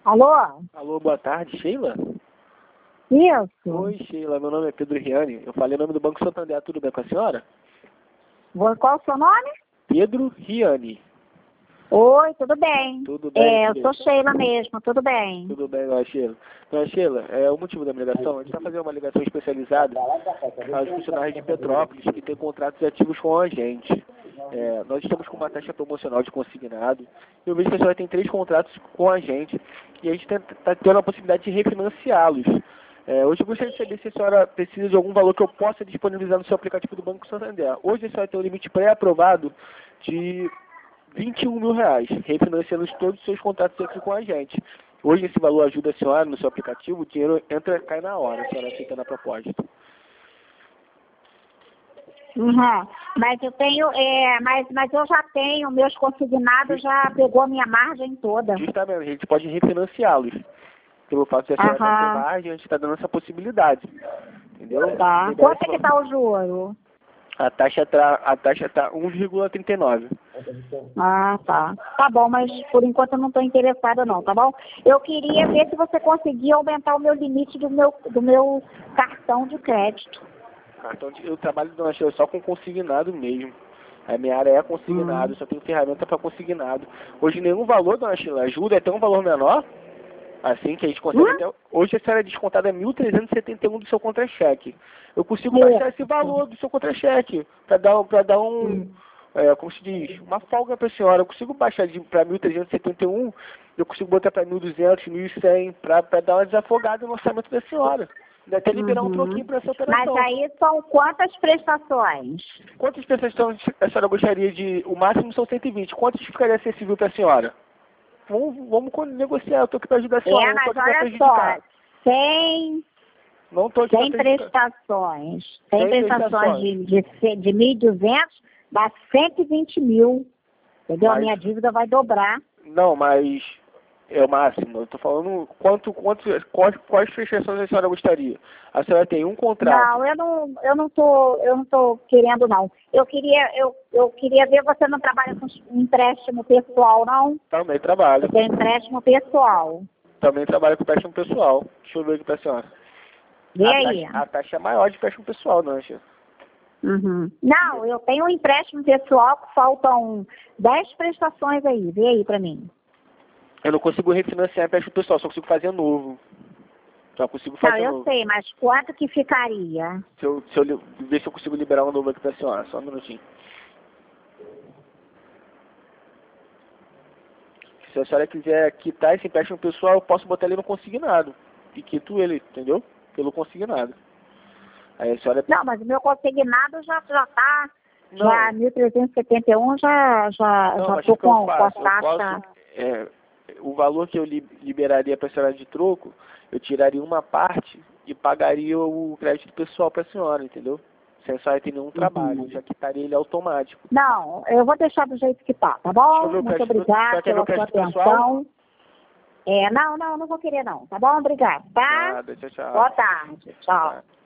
Alô? Alô, boa tarde, Sheila? Isso. Oi, Sheila, meu nome é Pedro Riani. Eu falei o nome do Banco Santander, tudo bem com a senhora? Qual o seu nome? Pedro Riani. Oi, tudo bem? Tudo bem? Eu sou Sheila mesmo, tudo bem. Tudo bem, Sheila. Então, Sheila, o motivo da minha ligação, a gente está fazendo uma ligação especializada aos funcionários de Petrópolis que têm contratos ativos com a gente. Nós estamos com uma taxa promocional de consignado. Eu vejo que a senhora tem 3 contratos com a gente e a gente está tendo a possibilidade de refinanciá-los. Hoje eu gostaria de saber se a senhora precisa de algum valor que eu possa disponibilizar no seu aplicativo do Banco Santander. Hoje a senhora tem um limite pré-aprovado de R$21 mil, refinanciando todos os seus contratos aqui com a gente. Hoje esse valor ajuda a senhora no seu aplicativo, o dinheiro cai na hora, a senhora aceitando a proposta. Uhum. Mas eu tenho, mas eu já tenho, meus consignados já pegou a minha margem toda. Justamente, a gente pode refinanciá-los. Pelo fato de a senhora não ter margem, a gente está dando essa possibilidade. Entendeu? Tá. Quanto é que está o juro? A taxa tá 1,39. Ah, tá. Tá bom, mas por enquanto eu não estou interessada não, tá bom? Eu queria ver se você conseguia aumentar o meu limite do meu cartão de crédito. Eu trabalho só com consignado mesmo. A minha área é consignado, só tenho ferramenta para consignado. Hoje nenhum valor, dona Sheila, ajuda até um valor menor. Assim que a gente consegue até... Hoje a senhora é descontada 1.371 do seu contra-cheque. Eu consigo baixar esse valor do seu contra-cheque para dar como se diz, uma folga para a senhora. Eu consigo baixar para 1.371, eu consigo botar para 1.200, 1.100 para dar uma desafogada no orçamento da senhora. Ainda até liberar um troquinho para essa operação. Mas aí são quantas prestações? Quantas prestações a senhora gostaria de... O máximo são 120. Quantas ficaria acessível para a senhora? Vamos negociar, eu tô aqui para ajudar a senhora, mas olha só, sem prestações. Sem prestações de 1.200, dá 120 mil. Entendeu? A minha dívida vai dobrar. Não, mas é o máximo. Eu tô falando quais prestações a senhora gostaria? A senhora tem um contrato. Não, eu não tô querendo não. Eu queria ver, você não trabalha com empréstimo pessoal, não? Também trabalho. Eu tenho empréstimo pessoal. Também trabalho com empréstimo pessoal. Deixa eu ver aqui pra senhora. Vê aí. A taxa é maior de empréstimo pessoal, não, Chico? Não, eu tenho um empréstimo pessoal que faltam 10 prestações aí. Vê aí pra mim. Eu não consigo refinanciar empréstimo pessoal, só consigo fazer novo. Só consigo fazer novo. Eu sei, mas quanto que ficaria? Se eu ver se eu consigo liberar um novo aqui pra senhora, só um minutinho. Se a senhora quiser quitar esse empréstimo pessoal, eu posso botar ele no consignado. E quito ele, entendeu? Pelo consignado. Aí a senhora... Não, mas o meu consignado já tá... Já 1.371, já tô com a taxa... O valor que eu liberaria para a senhora de troco, eu tiraria uma parte e pagaria o crédito pessoal para a senhora, entendeu? Sem a senhora ter nenhum trabalho, já quitaria ele automático. Não, eu vou deixar do jeito que tá bom? Muito obrigada pela sua atenção. Não vou querer não, tá bom? Obrigada, tá? Nada, tchau. Boa tarde, tchau.